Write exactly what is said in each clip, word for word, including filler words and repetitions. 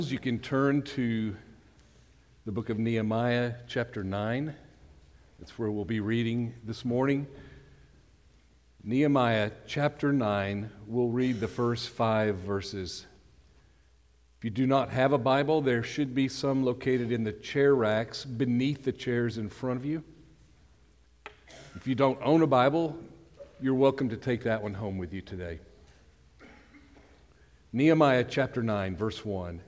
You can turn to the book of Nehemiah, chapter nine. That's where we'll be reading this morning. Nehemiah, chapter nine, we'll read the first five verses. If you do not have a Bible, there should be some located in the chair racks beneath the chairs in front of you. If you don't own a Bible, you're welcome to take that one home with you today. Nehemiah, chapter nine, verse one.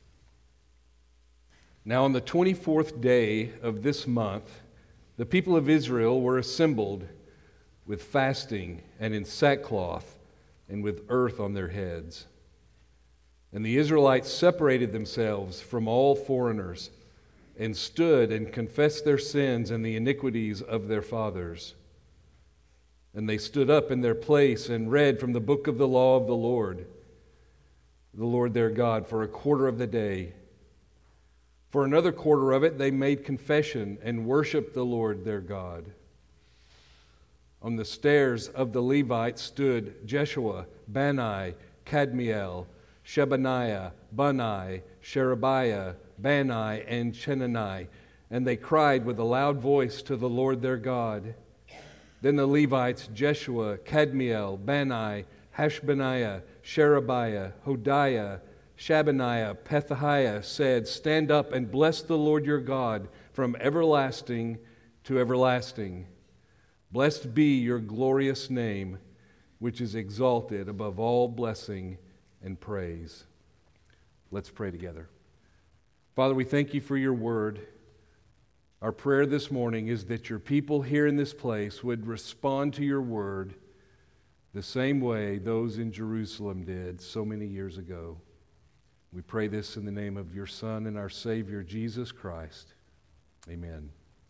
Now on the twenty-fourth day of this month, the people of Israel were assembled with fasting and in sackcloth and with earth on their heads. And the Israelites separated themselves from all foreigners and stood and confessed their sins and the iniquities of their fathers. And they stood up in their place and read from the book of the law of the Lord, the Lord their God, for a quarter of the day. For another quarter of it, they made confession and worshiped the Lord their God. On the stairs of the Levites stood Jeshua, Bani, Kadmiel, Shebaniah, Bunai, Sherebiah, Bani, and Chenani, and they cried with a loud voice to the Lord their God. Then the Levites, Jeshua, Kadmiel, Bani, Hashbaniah, Sherebiah, Hodiah, Shabaniah, Pethahiah said, "Stand up and bless the Lord your God from everlasting to everlasting. Blessed be your glorious name, which is exalted above all blessing and praise." Let's pray together. Father, we thank you for your word. Our prayer this morning is that your people here in this place would respond to your word the same way those in Jerusalem did so many years ago. We pray this in the name of your Son and our Savior, Jesus Christ. Amen.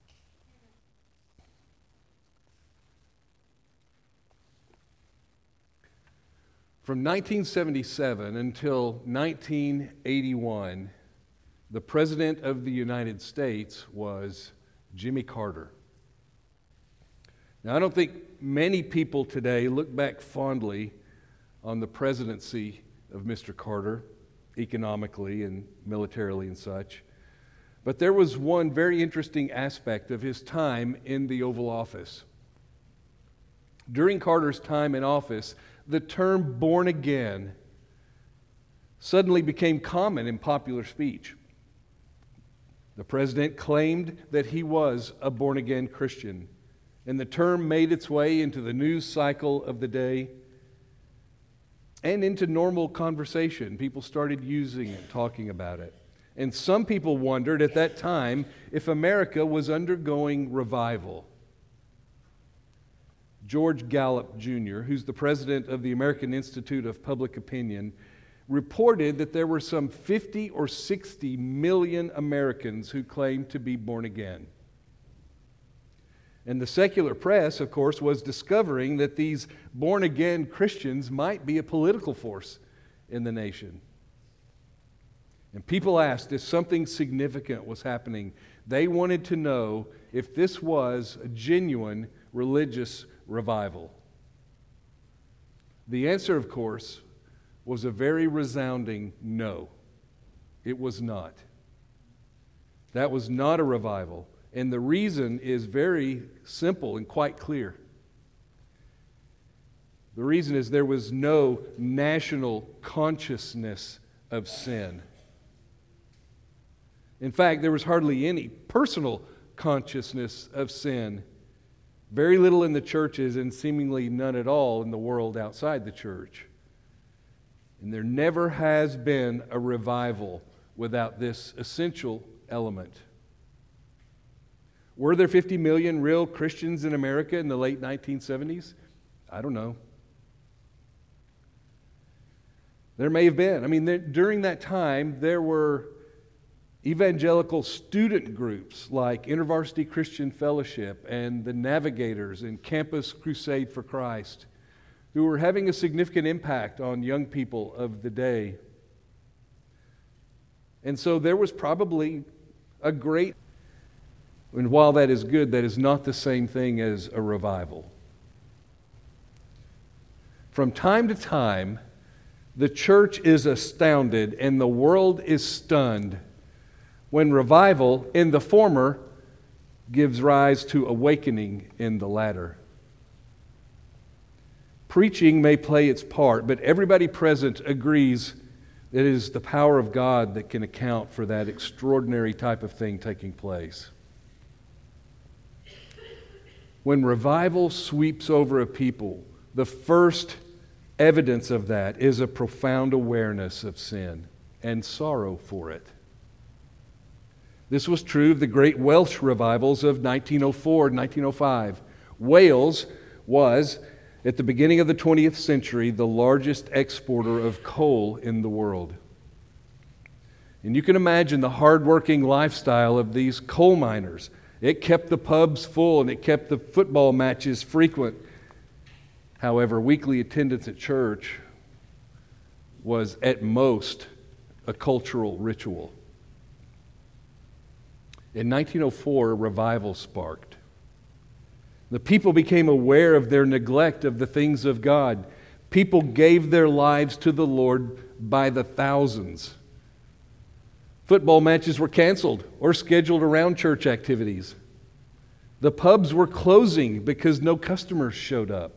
From nineteen seventy-seven until nineteen eighty-one, the President of the United States was Jimmy Carter. Now, I don't think many people today look back fondly on the presidency of Mister Carter, economically and militarily and such. But there was one very interesting aspect of his time in the Oval Office. During Carter's time in office, the term born again suddenly became common in popular speech. The president claimed that he was a born again Christian, and the term made its way into the news cycle of the day and into normal conversation. People started using it, talking about it. And some people wondered at that time if America was undergoing revival. George Gallup, Junior, who's the president of the American Institute of Public Opinion, reported that there were some fifty or sixty million Americans who claimed to be born again. And the secular press, of course, was discovering that these born-again Christians might be a political force in the nation. And people asked if something significant was happening. They wanted to know if this was a genuine religious revival. The answer, of course, was a very resounding no. It was not. That was not a revival. And the reason is very simple and quite clear. The reason is there was no national consciousness of sin. In fact, there was hardly any personal consciousness of sin. Very little in the churches and seemingly none at all in the world outside the church. And there never has been a revival without this essential element. Were there fifty million real Christians in America in the late nineteen seventies? I don't know. There may have been. I mean, there, during that time, there were evangelical student groups like InterVarsity Christian Fellowship and the Navigators and Campus Crusade for Christ who were having a significant impact on young people of the day. And so there was probably a great And while that is good, that is not the same thing as a revival. From time to time, The church is astounded and the world is stunned when revival in the former gives rise to awakening in the latter. Preaching may play its part, but everybody present agrees that it is the power of God that can account for that extraordinary type of thing taking place. When revival sweeps over a people, the first evidence of that is a profound awareness of sin and sorrow for it. This was true of the great Welsh revivals of nineteen oh four and nineteen oh five. Wales was, at the beginning of the twentieth century, the largest exporter of coal in the world. And you can imagine the hard-working lifestyle of these coal miners. It kept the pubs full and it kept the football matches frequent. However, weekly attendance at church was at most a cultural ritual. In nineteen oh four, a revival sparked. The people became aware of their neglect of the things of God. People gave their lives to the Lord by the thousands. Football matches were canceled or scheduled around church activities. The pubs were closing because no customers showed up.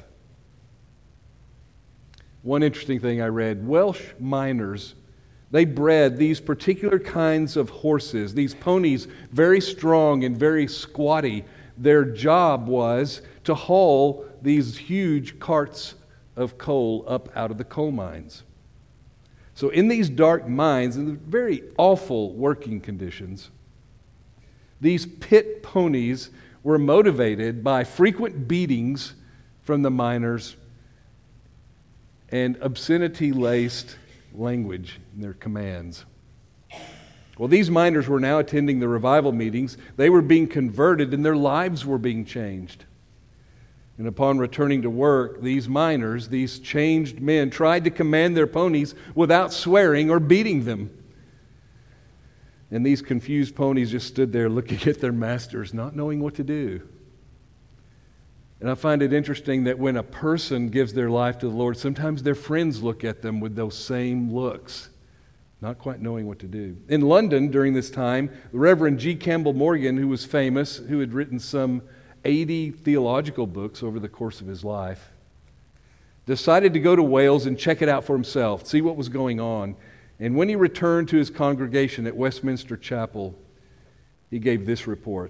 One interesting thing I read, Welsh miners, they bred these particular kinds of horses, these ponies, very strong and very squatty. Their job was to haul these huge carts of coal up out of the coal mines. So in these dark mines, in the very awful working conditions, these pit ponies were motivated by frequent beatings from the miners and obscenity-laced language in their commands. Well, these miners were now attending the revival meetings. They were being converted and their lives were being changed. And upon returning to work, these miners, these changed men, tried to command their ponies without swearing or beating them. And these confused ponies just stood there looking at their masters, not knowing what to do. And I find it interesting that when a person gives their life to the Lord, sometimes their friends look at them with those same looks, not quite knowing what to do. In London during this time, the Reverend G. Campbell Morgan, who was famous, who had written some eighty theological books over the course of his life, decided to go to Wales and check it out for himself, see what was going on. And when he returned to his congregation at Westminster Chapel, he gave this report.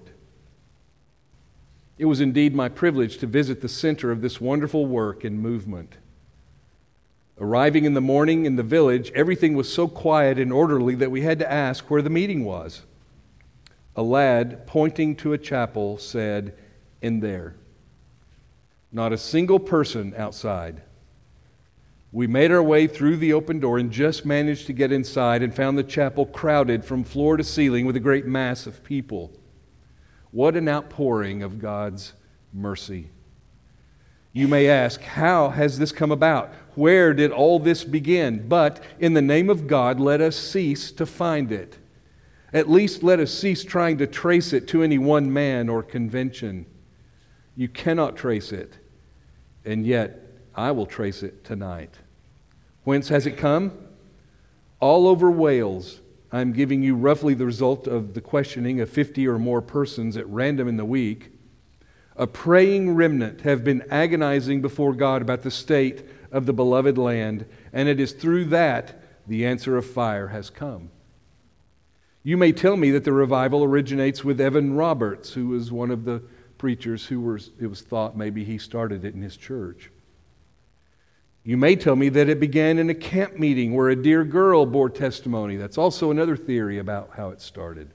It was indeed my privilege to visit the center of this wonderful work and movement. Arriving in the morning in the village, everything was so quiet and orderly that we had to ask where the meeting was. A lad, pointing to a chapel, said, "In there." Not a single person outside. We made our way through the open door and just managed to get inside and found the chapel crowded from floor to ceiling with a great mass of people. What an outpouring of God's mercy. You may ask, how has this come about? Where did all this begin? But in the name of God, let us cease to find it. At least let us cease trying to trace it to any one man or convention. You cannot trace it, and yet I will trace it tonight. Whence has it come? All over Wales. I'm giving you roughly the result of the questioning of fifty or more persons at random in the week. A praying remnant have been agonizing before God about the state of the beloved land, and it is through that the answer of fire has come. You may tell me that the revival originates with Evan Roberts, who was one of the preachers who was, it was thought maybe he started it in his church. You may tell me that it began in a camp meeting where a dear girl bore testimony. That's also another theory about how it started.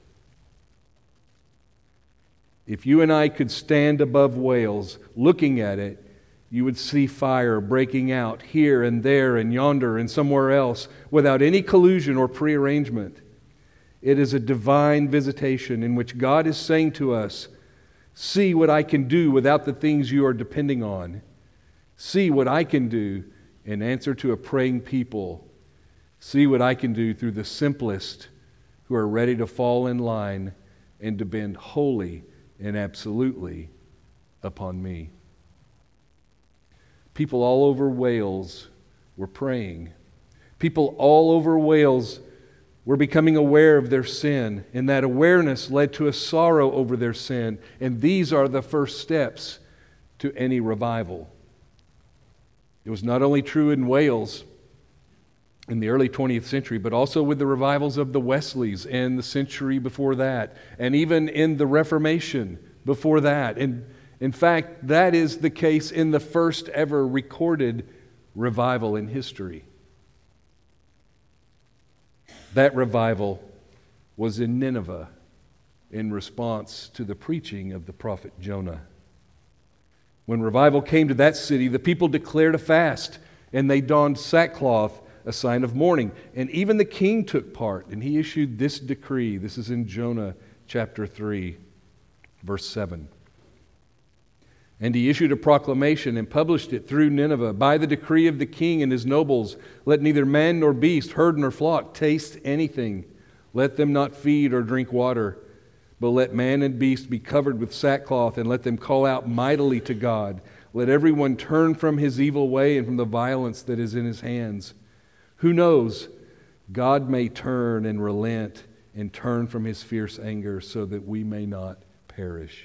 If you and I could stand above Wales looking at it, you would see fire breaking out here and there and yonder and somewhere else without any collusion or prearrangement. It is a divine visitation in which God is saying to us, see what I can do without the things you are depending on. See what I can do in answer to a praying people. See what I can do through the simplest who are ready to fall in line and depend wholly and absolutely upon me. People all over Wales were praying. People all over Wales were becoming aware of their sin, and that awareness led to a sorrow over their sin. And these are the first steps to any revival. It was not only true in Wales in the early twentieth century, but also with the revivals of the Wesleys in the century before that, and even in the Reformation before that. And in fact, that is the case in the first ever recorded revival in history. That revival was in Nineveh in response to the preaching of the prophet Jonah. When revival came to that city, the people declared a fast, and they donned sackcloth, a sign of mourning. And even the king took part, and he issued this decree. This is in Jonah chapter three, verse seven. And he issued a proclamation and published it through Nineveh. By the decree of the king and his nobles, let neither man nor beast, herd nor flock taste anything. Let them not feed or drink water, but let man and beast be covered with sackcloth, and let them call out mightily to God. Let everyone turn from his evil way and from the violence that is in his hands. Who knows? God may turn and relent and turn from his fierce anger so that we may not perish.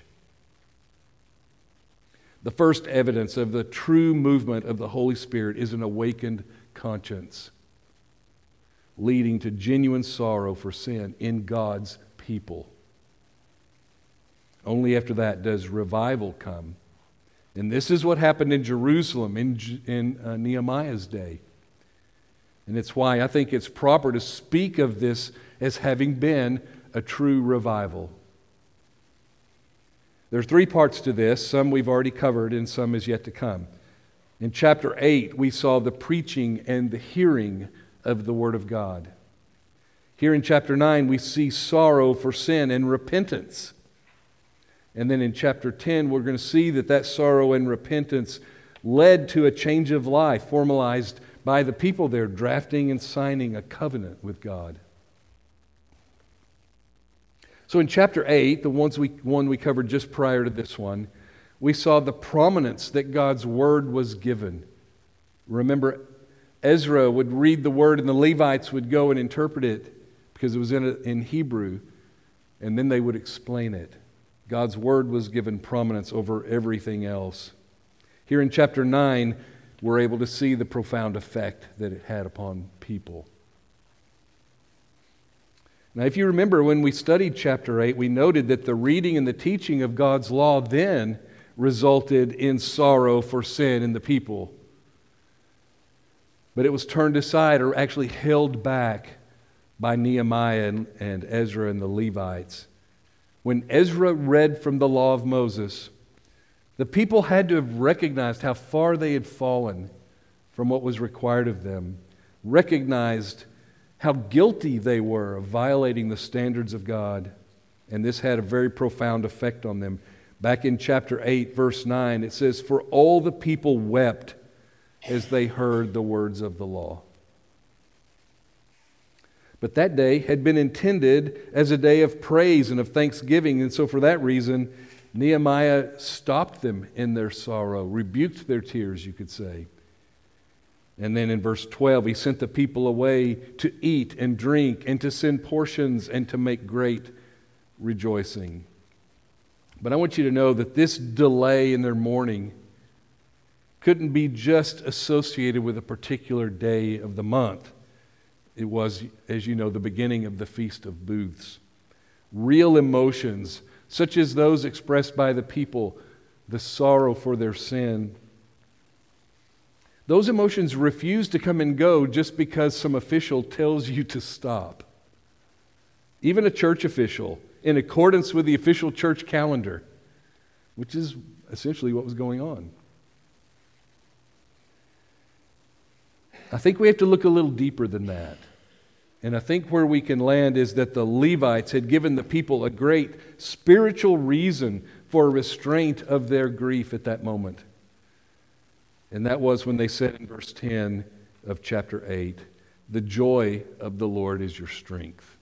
The first evidence of the true movement of the Holy Spirit is an awakened conscience, leading to genuine sorrow for sin in God's people. Only after that does revival come. And this is what happened in Jerusalem in, in uh, Nehemiah's day. And it's why I think it's proper to speak of this as having been a true revival. There are three parts to this. Some we've already covered and some is yet to come. In chapter eight, we saw the preaching and the hearing of the Word of God. Here in chapter nine, we see sorrow for sin and repentance. And then in chapter ten, we're going to see that that sorrow and repentance led to a change of life formalized by the people there drafting and signing a covenant with God. So in chapter eight, the ones we, one we covered just prior to this one, we saw the prominence that God's Word was given. Remember, Ezra would read the Word and the Levites would go and interpret it because it was in, in Hebrew, and then they would explain it. God's Word was given prominence over everything else. Here in chapter nine, we're able to see the profound effect that it had upon people. Now, if you remember when we studied chapter eight, we noted that the reading and the teaching of God's law then resulted in sorrow for sin in the people. But it was turned aside, or actually held back, by Nehemiah and, and Ezra and the Levites. When Ezra read from the law of Moses, the people had to have recognized how far they had fallen from what was required of them, recognized how guilty they were of violating the standards of God, and this had a very profound effect on them. Back in chapter eight, verse nine, it says, "For all the people wept as they heard the words of the law." But that day had been intended as a day of praise and of thanksgiving, and so for that reason, Nehemiah stopped them in their sorrow, rebuked their tears, you could say. And then in verse twelve, he sent the people away to eat and drink and to send portions and to make great rejoicing. But I want you to know that this delay in their mourning couldn't be just associated with a particular day of the month. It was, as you know, the beginning of the Feast of Booths. Real emotions, such as those expressed by the people, the sorrow for their sin, those emotions refuse to come and go just because some official tells you to stop. Even a church official, in accordance with the official church calendar, which is essentially what was going on. I think we have to look a little deeper than that. And I think where we can land is that the Levites had given the people a great spiritual reason for restraint of their grief at that moment. And that was when they said in verse ten of chapter eight, "The joy of the Lord is your strength."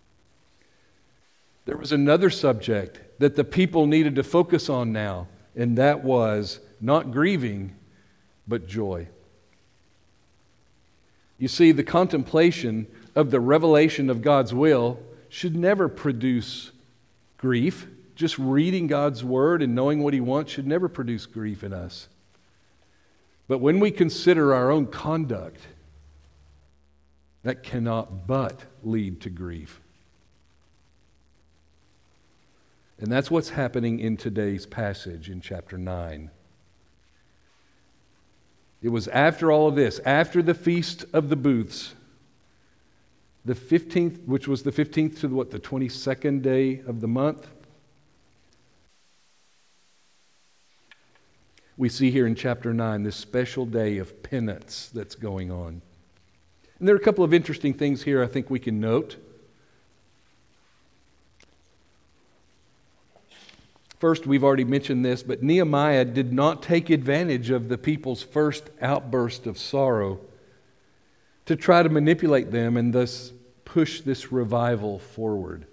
There was another subject that the people needed to focus on now, and that was not grieving, but joy. You see, the contemplation of the revelation of God's will should never produce grief. Just reading God's Word and knowing what He wants should never produce grief in us. But when we consider our own conduct, that cannot but lead to grief. And that's what's happening in today's passage in chapter nine. It was after all of this, after the Feast of the Booths, the fifteenth, which was the fifteenth to the, what, the twenty-second day of the month. We see here in chapter nine this special day of penance that's going on. And there are a couple of interesting things here I think we can note. First, we've already mentioned this, but Nehemiah did not take advantage of the people's first outburst of sorrow to try to manipulate them and thus push this revival forward.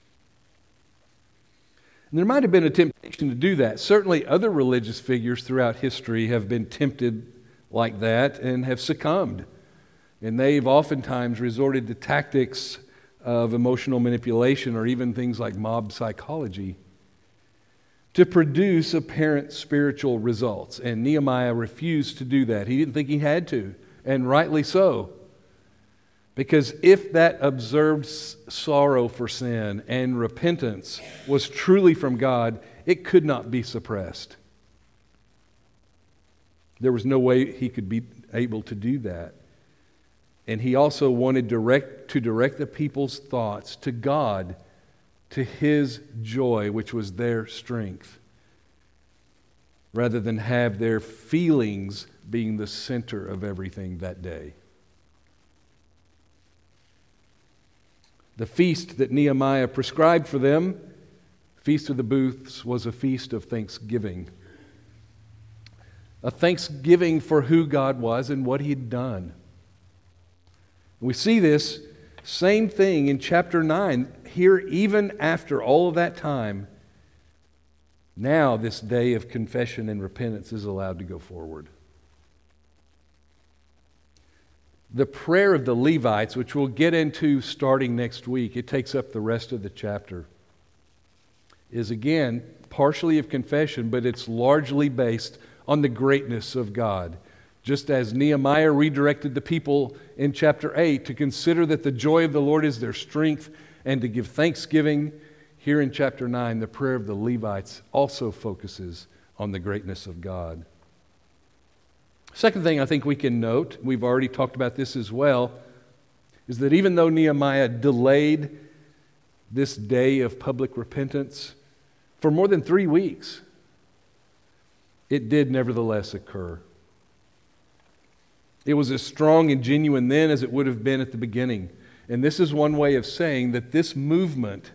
And there might have been a temptation to do that. Certainly other religious figures throughout history have been tempted like that and have succumbed. And they've oftentimes resorted to tactics of emotional manipulation or even things like mob psychology to produce apparent spiritual results. And Nehemiah refused to do that. He didn't think he had to, and rightly so. Because if that observed sorrow for sin and repentance was truly from God, it could not be suppressed. There was no way he could be able to do that. And he also wanted direct, to direct the people's thoughts to God, to His joy, which was their strength, rather than have their feelings being the center of everything that day. The feast that Nehemiah prescribed for them, Feast of the Booths, was a feast of thanksgiving. A thanksgiving for who God was and what He had done. We see this same thing in chapter nine. Here, even after all of that time, now this day of confession and repentance is allowed to go forward. The prayer of the Levites, which we'll get into starting next week, it takes up the rest of the chapter, is again partially of confession, but it's largely based on the greatness of God. Just as Nehemiah redirected the people in chapter eight to consider that the joy of the Lord is their strength and to give thanksgiving, here in chapter nine, the prayer of the Levites also focuses on the greatness of God. Second thing I think we can note, we've already talked about this as well, is that even though Nehemiah delayed this day of public repentance for more than three weeks, it did nevertheless occur. It was as strong and genuine then as it would have been at the beginning. And this is one way of saying that this movement,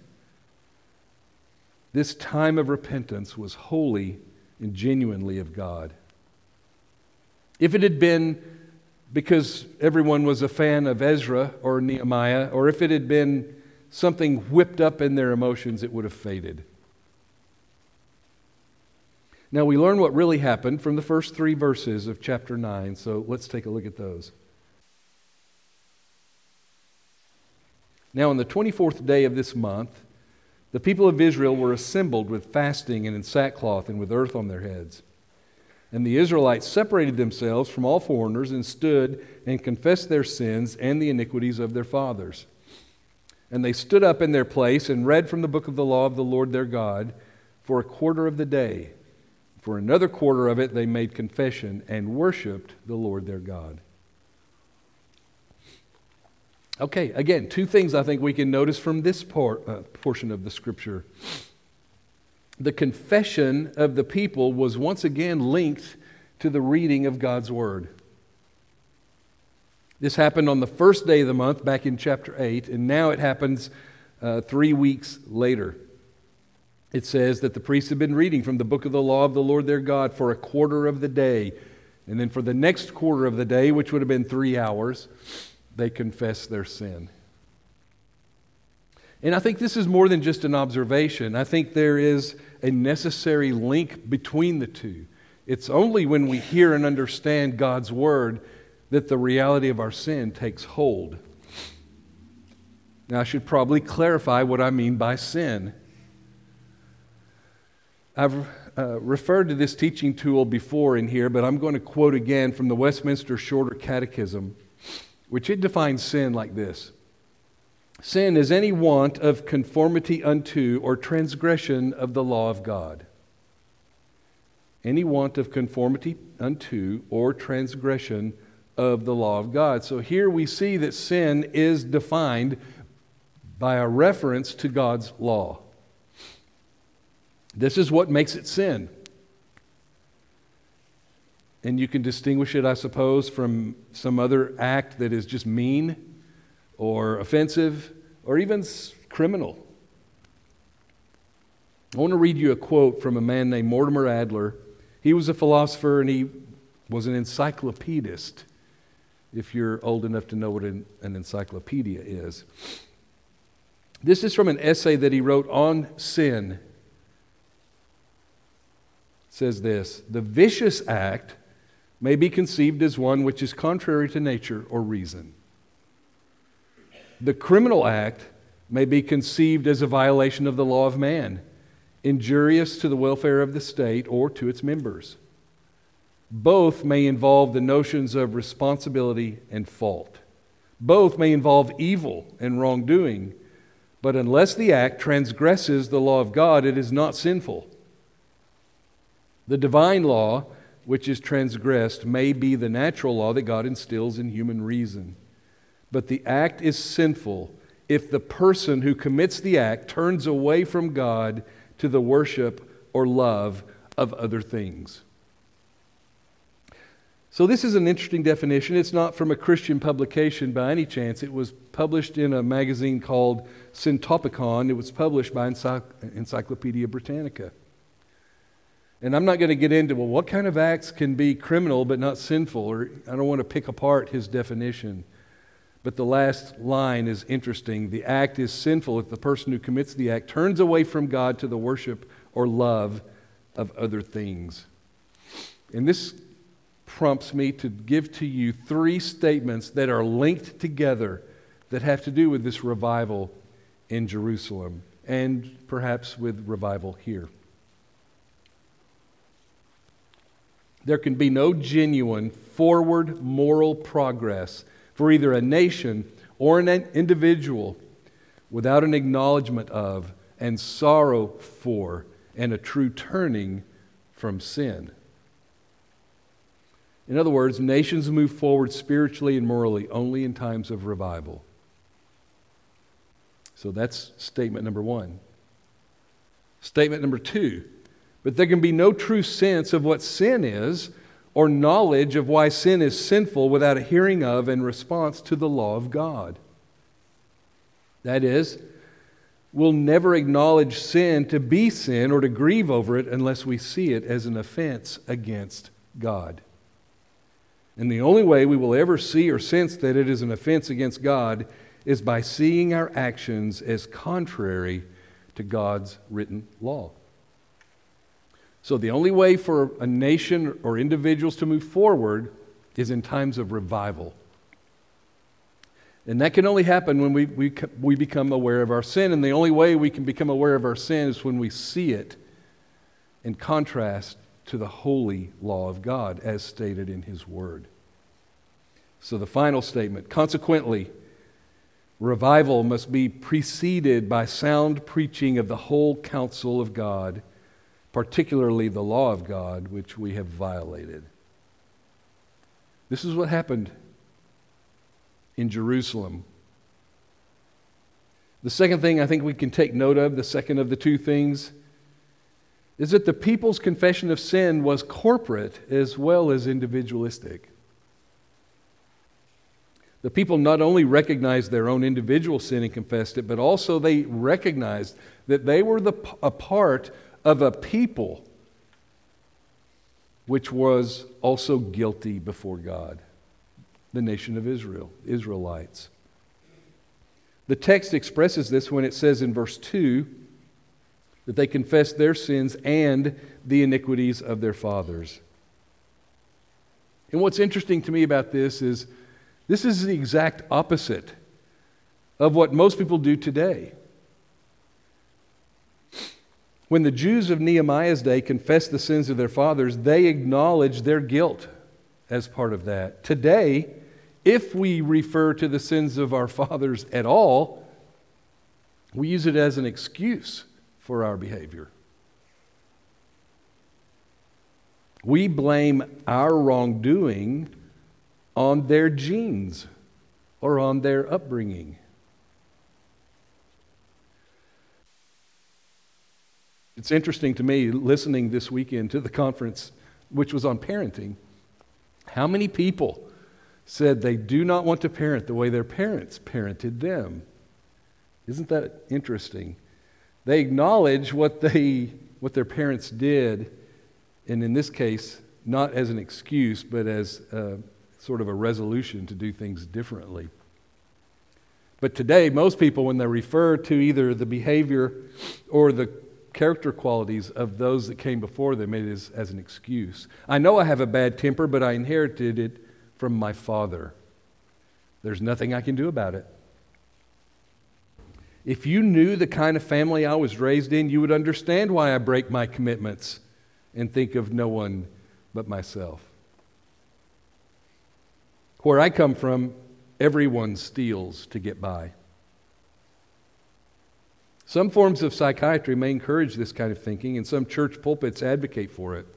this time of repentance, was wholly and genuinely of God. If it had been because everyone was a fan of Ezra or Nehemiah, or if it had been something whipped up in their emotions, it would have faded. Now we learn what really happened from the first three verses of chapter nine, so let's take a look at those. Now on the twenty-fourth day of this month, the people of Israel were assembled with fasting and in sackcloth and with earth on their heads. And the Israelites separated themselves from all foreigners and stood and confessed their sins and the iniquities of their fathers. And they stood up in their place and read from the book of the law of the Lord their God for a quarter of the day. For another quarter of it they made confession and worshiped the Lord their God. Okay, again, two things I think we can notice from this part, uh, portion of the Scripture. The confession of the people was once again linked to the reading of God's Word. This happened on the first day of the month back in chapter eight, and now it happens uh, three weeks later. It says that the priests had been reading from the book of the law of the Lord their God for a quarter of the day. And then for the next quarter of the day, which would have been three hours, they confessed their sin. And I think this is more than just an observation. I think there is a necessary link between the two. It's only when we hear and understand God's Word that the reality of our sin takes hold. Now, I should probably clarify what I mean by sin. I've uh, referred to this teaching tool before in here, but I'm going to quote again from the Westminster Shorter Catechism, which it defines sin like this. Sin is any want of conformity unto or transgression of the law of God. Any want of conformity unto or transgression of the law of God. So here we see that sin is defined by a reference to God's law. This is what makes it sin. And you can distinguish it, I suppose, from some other act that is just mean or offensive or even criminal. I want to read you a quote from a man named Mortimer Adler. He was a philosopher and he was an encyclopedist, if you're old enough to know what an, an encyclopedia is. This is from an essay that he wrote on sin. It says this: the vicious act may be conceived as one which is contrary to nature or reason. The criminal act may be conceived as a violation of the law of man, injurious to the welfare of the state or to its members. Both may involve the notions of responsibility and fault. Both may involve evil and wrongdoing, but unless the act transgresses the law of God, it is not sinful. The divine law, which is transgressed, may be the natural law that God instills in human reason. But the act is sinful if the person who commits the act turns away from God to the worship or love of other things. So this is an interesting definition. It's not from a Christian publication by any chance. It was published in a magazine called Syntopicon. It was published by Encyclopedia Britannica. And I'm not going to get into, well, what kind of acts can be criminal but not sinful? Or I don't want to pick apart his definition. But the last line is interesting. The act is sinful if the person who commits the act turns away from God to the worship or love of other things. And this prompts me to give to you three statements that are linked together that have to do with this revival in Jerusalem and perhaps with revival here. There can be no genuine forward moral progress for either a nation or an individual without an acknowledgement of and sorrow for and a true turning from sin. In other words, nations move forward spiritually and morally only in times of revival. So that's statement number one. Statement number two, but there can be no true sense of what sin is or knowledge of why sin is sinful without a hearing of and response to the law of God. That is, we'll never acknowledge sin to be sin or to grieve over it unless we see it as an offense against God. And the only way we will ever see or sense that it is an offense against God is by seeing our actions as contrary to God's written law. So the only way for a nation or individuals to move forward is in times of revival. And that can only happen when we, we, we become aware of our sin. And the only way we can become aware of our sin is when we see it in contrast to the holy law of God as stated in His Word. So the final statement, consequently, revival must be preceded by sound preaching of the whole counsel of God, particularly the law of God, which we have violated. This is what happened in Jerusalem. The second thing I think we can take note of, the second of the two things, is that the people's confession of sin was corporate as well as individualistic. The people not only recognized their own individual sin and confessed it, but also they recognized that they were the, a part of a people which was also guilty before God, the nation of Israel, Israelites. The text expresses this when it says in verse two that they confessed their sins and the iniquities of their fathers. And what's interesting to me about this is this is the exact opposite of what most people do today. When the Jews of Nehemiah's day confessed the sins of their fathers, they acknowledged their guilt as part of that. Today, if we refer to the sins of our fathers at all, we use it as an excuse for our behavior. We blame our wrongdoing on their genes or on their upbringing. It's interesting to me, listening this weekend to the conference, which was on parenting, how many people said they do not want to parent the way their parents parented them. Isn't that interesting? They acknowledge what they what their parents did, and in this case, not as an excuse, but as a, sort of a resolution to do things differently. But today, most people, when they refer to either the behavior or the character qualities of those that came before them, it is as an excuse. I know I have a bad temper, but I inherited it from my father. There's nothing I can do about it. If you knew the kind of family I was raised in, you would understand why I break my commitments and think of no one but myself. Where I come from, everyone steals to get by. Some forms of psychiatry may encourage this kind of thinking, and some church pulpits advocate for it.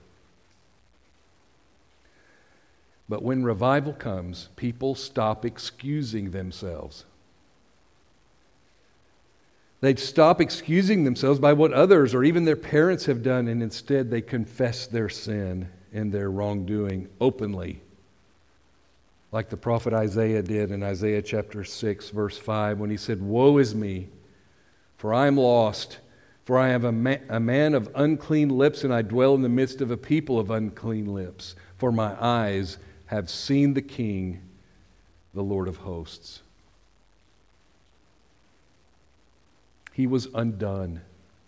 But when revival comes, people stop excusing themselves. They'd stop excusing themselves by what others or even their parents have done, and instead they confess their sin and their wrongdoing openly, like the prophet Isaiah did in Isaiah chapter six, verse five, when he said, "Woe is me, for I am lost, for I am a, ma- a man of unclean lips, and I dwell in the midst of a people of unclean lips. For my eyes have seen the King, the Lord of hosts." He was undone.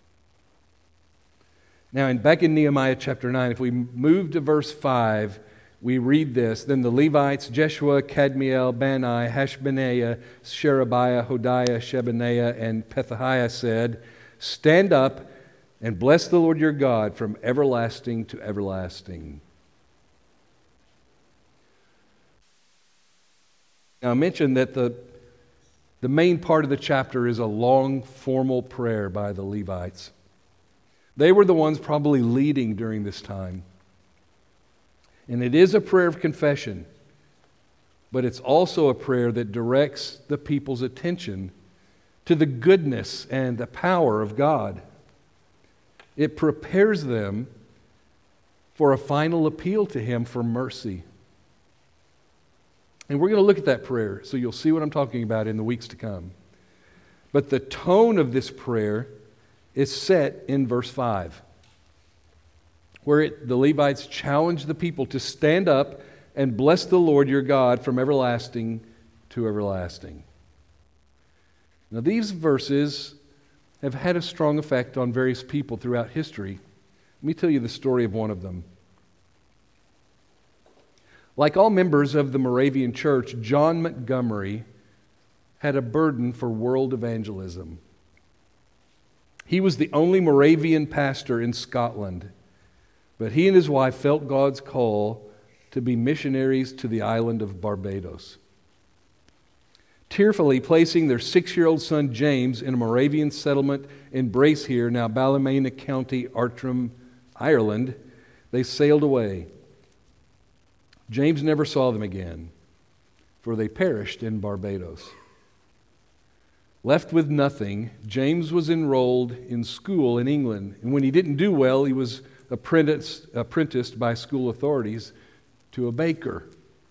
Now, in, back in Nehemiah chapter nine, if we move to verse five, we read this. Then the Levites, Jeshua, Kadmiel, Bani, Hashbaniah, Sherebiah, Hodiah, Shebaniah, and Pethahiah said, "Stand up and bless the Lord your God from everlasting to everlasting." Now, I mentioned that the, the main part of the chapter is a long, formal prayer by the Levites. They were the ones probably leading during this time. And it is a prayer of confession, but it's also a prayer that directs the people's attention to the goodness and the power of God. It prepares them for a final appeal to Him for mercy. And we're going to look at that prayer, so you'll see what I'm talking about in the weeks to come. But the tone of this prayer is set in verse five, where it, the Levites challenge the people to stand up and bless the Lord your God from everlasting to everlasting. Now, these verses have had a strong effect on various people throughout history. Let me tell you the story of one of them. Like all members of the Moravian Church, John Montgomery had a burden for world evangelism. He was the only Moravian pastor in Scotland, but he and his wife felt God's call to be missionaries to the island of Barbados. Tearfully placing their six-year-old son James in a Moravian settlement in Bracehere, now Ballymena County, Antrim, Ireland, they sailed away. James never saw them again, for they perished in Barbados. Left with nothing, James was enrolled in school in England, and when he didn't do well, he was apprenticed, apprenticed by school authorities to a baker.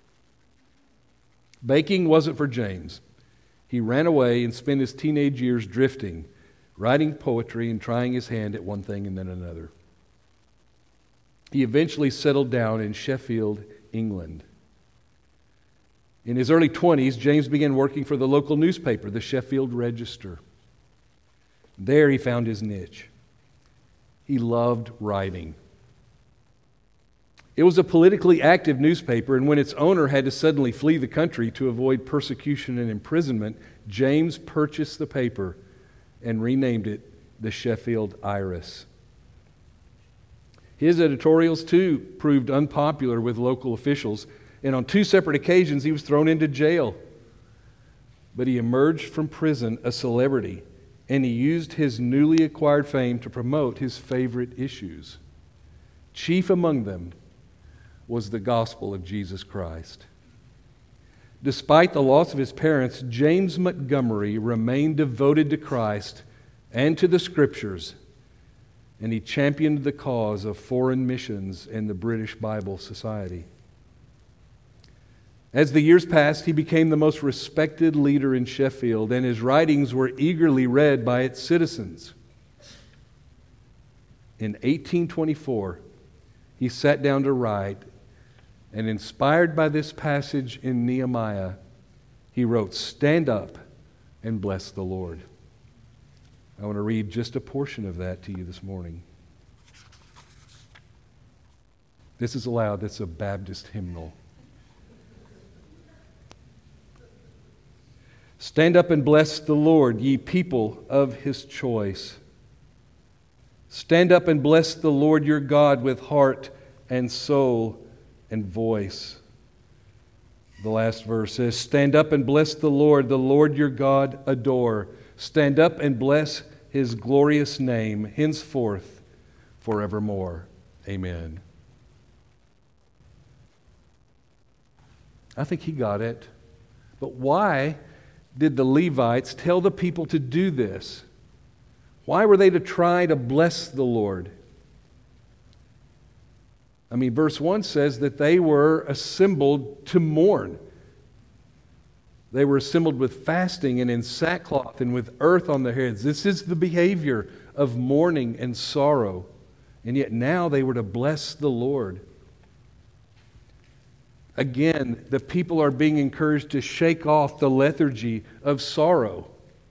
Baking wasn't for James. He ran away and spent his teenage years drifting, writing poetry and trying his hand at one thing and then another. He eventually settled down in Sheffield, England. In his early twenties, James began working for the local newspaper, the Sheffield Register. There he found his niche. He loved writing. It was a politically active newspaper, and when its owner had to suddenly flee the country to avoid persecution and imprisonment, James purchased the paper and renamed it the Sheffield Iris. His editorials, too, proved unpopular with local officials, and on two separate occasions he was thrown into jail. But he emerged from prison a celebrity, and he used his newly acquired fame to promote his favorite issues. Chief among them was the gospel of Jesus Christ. Despite the loss of his parents, James Montgomery remained devoted to Christ and to the Scriptures, and he championed the cause of foreign missions and the British Bible Society. As the years passed, he became the most respected leader in Sheffield, and his writings were eagerly read by its citizens. In eighteen twenty-four, he sat down to write, and inspired by this passage in Nehemiah, he wrote, "Stand up and bless the Lord." I want to read just a portion of that to you this morning. This is allowed. It's a Baptist hymnal. "Stand up and bless the Lord, ye people of his choice. Stand up and bless the Lord your God with heart and soul and voice." The last verse says, "Stand up and bless the Lord, the Lord your God adore. Stand up and bless his glorious name, henceforth, forevermore. Amen." I think he got it. But why did the Levites tell the people to do this? Why were they to try to bless the Lord? I mean, verse one says that they were assembled to mourn. They were assembled with fasting and in sackcloth and with earth on their heads. This is the behavior of mourning and sorrow. And yet now they were to bless the Lord. Again, the people are being encouraged to shake off the lethargy of sorrow.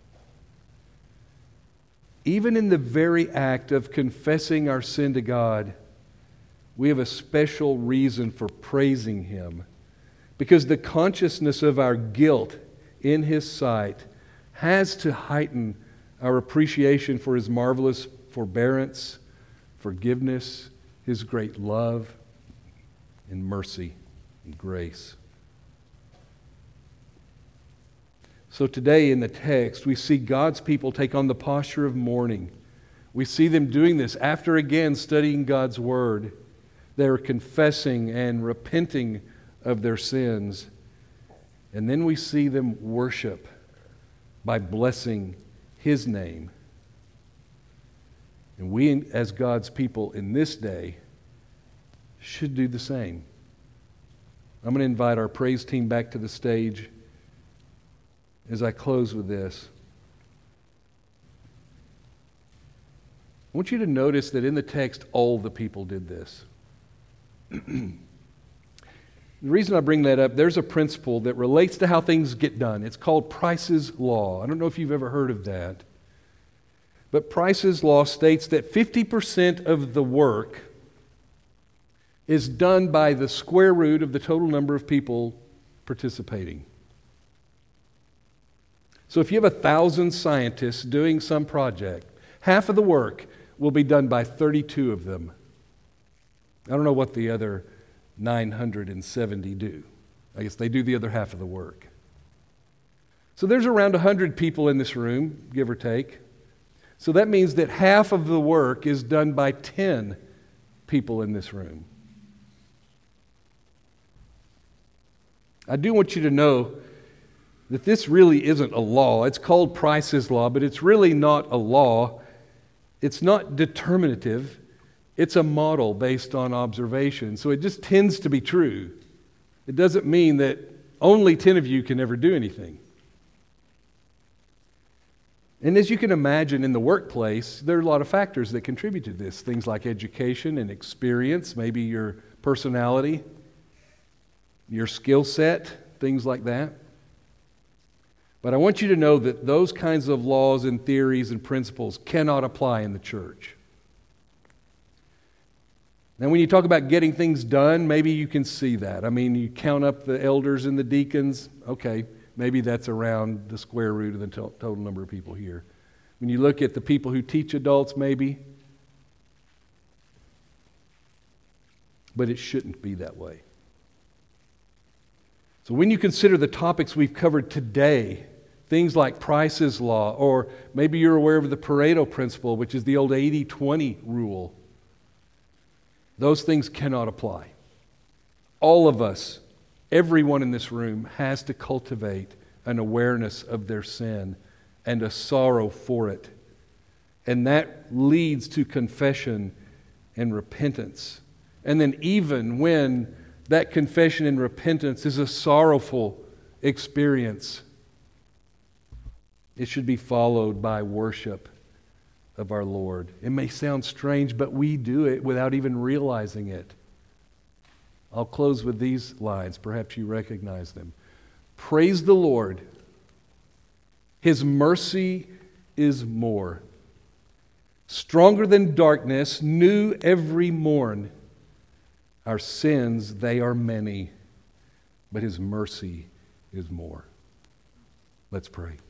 Even in the very act of confessing our sin to God, we have a special reason for praising Him, because the consciousness of our guilt in His sight has to heighten our appreciation for His marvelous forbearance, forgiveness, His great love, and mercy and grace. So today in the text, we see God's people take on the posture of mourning. We see them doing this after again studying God's Word. They're confessing and repenting of their sins. And then we see them worship by blessing His name. And we, as God's people in this day, should do the same. I'm going to invite our praise team back to the stage as I close with this. I want you to notice that in the text, all the people did this. The reason I bring that up, there's a principle that relates to how things get done. It's called Price's Law. I don't know if you've ever heard of that. But Price's Law states that fifty percent of the work is done by the square root of the total number of people participating. So if you have a thousand scientists doing some project, half of the work will be done by thirty-two of them. I don't know what the other nine hundred seventy do. I guess they do the other half of the work. So there's around one hundred people in this room, give or take. So that means that half of the work is done by ten people in this room. I do want you to know that this really isn't a law. It's called Price's Law, but it's really not a law. It's not determinative. It's a model based on observation. So it just tends to be true. It doesn't mean that only ten of you can ever do anything. And as you can imagine, in the workplace, there are a lot of factors that contribute to this. Things like education and experience, maybe your personality, your skill set, things like that. But I want you to know that those kinds of laws and theories and principles cannot apply in the church. Now, when you talk about getting things done, maybe you can see that. I mean, you count up the elders and the deacons, okay, maybe that's around the square root of the to- total number of people here. When you look at the people who teach adults, maybe, but it shouldn't be that way. So when you consider the topics we've covered today, things like Price's Law, or maybe you're aware of the Pareto principle, which is the old eighty twenty rule, those things cannot apply. All of us, everyone in this room, has to cultivate an awareness of their sin and a sorrow for it. And that leads to confession and repentance. And then even when that confession and repentance is a sorrowful experience, it should be followed by worship of our Lord. It may sound strange, but we do it without even realizing it. I'll close with these lines. Perhaps you recognize them. Praise the Lord. His mercy is more. Stronger than darkness, new every morn. Our sins, they are many, but His mercy is more. Let's pray.